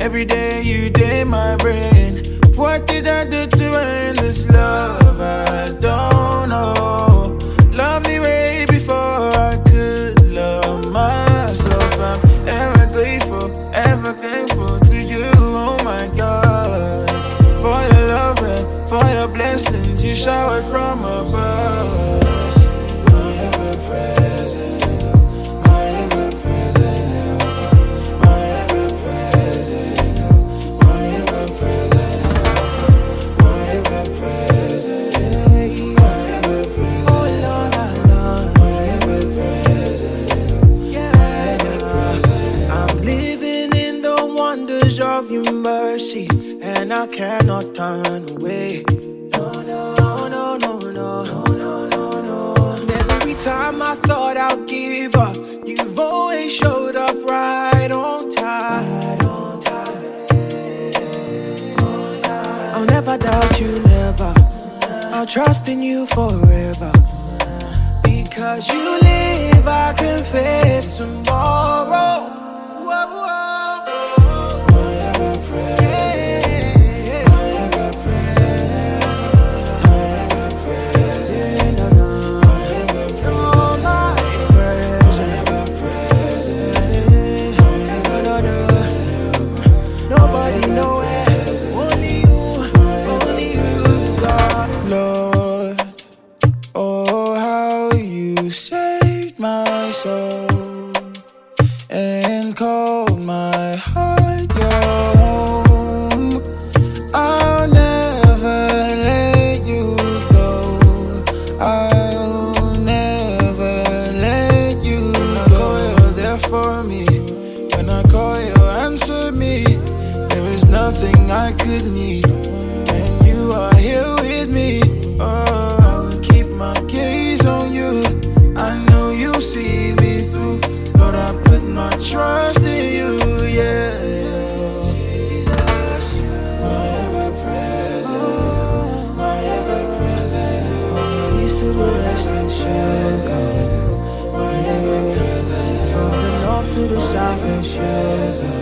Every day you day my brain. What did I do to earn this love? I don't know. Love me way before I could love myself. I'm ever grateful, ever thankful to you, oh my God. For your love and for your blessings you showered from above. My ever present, my ever present, my ever present, my ever present, my ever present, my ever present, oh Lord, my ever present, yeah. I'm living in the wonders of your mercy, and I cannot turn away. No, no, no, no, no, no, no, no, no. Every time I thought I'd give up, you've always showed up right on time. I'll never doubt you, never. I'll trust in you forever. Because you live, I can face tomorrow. Whoa, whoa. My ever present, my ever present, my ever present, my ever present, my ever present, my ever present. Nobody knows, only you, God. Lord, oh how you saved my soul and called my heart your home. I'll never let you go. I'll never let you go. When I call, you're there for me. When I call, you answer me. There is nothing I could need, and you are here with me. Oh, I will keep my gaze on you. I know you'll see me through. Lord, I put my trust in you, yeah. Jesus, my ever present, my ever present, peace to the west and share, my ever present, from the north to the south and share.